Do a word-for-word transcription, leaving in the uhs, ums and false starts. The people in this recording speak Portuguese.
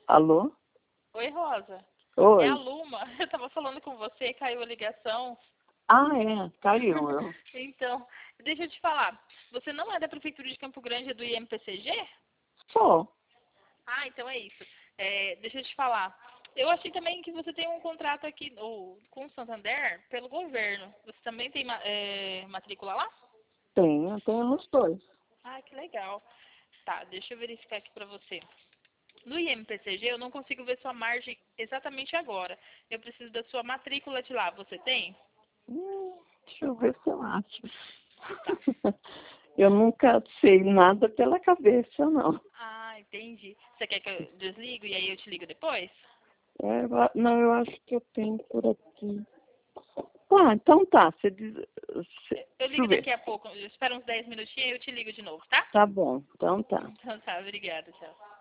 Alô? Oi, Rosa. É a Oi. Luma. Eu tava falando com você, caiu a ligação. Ah, é. Caiu. Eu. Então, deixa eu te falar. Você não é da Prefeitura de Campo Grande, é do I M P C G? Sou. Ah, então é isso. É, deixa eu te falar. Eu achei também que você tem um contrato aqui ou, com o Santander pelo governo. Você também tem ma- é, matrícula lá? Tenho, tenho nos dois. Ah, que legal. Tá, deixa eu verificar aqui pra você. No I M P C G eu não consigo ver sua margem exatamente agora. Eu preciso da sua matrícula de lá. Você tem? Hum, deixa eu ver se eu acho. Tá. Eu nunca sei nada pela cabeça, não. Ah, entendi. Você quer que eu desligo e aí eu te ligo depois? É, eu a- não, eu acho que eu tenho por aqui. Ah, então tá. Você diz, você- Eu deixa eu ligo ver. daqui a pouco. Eu espero uns dez minutinhos e eu te ligo de novo, tá? Tá bom, então tá. Então tá, obrigada, tchau.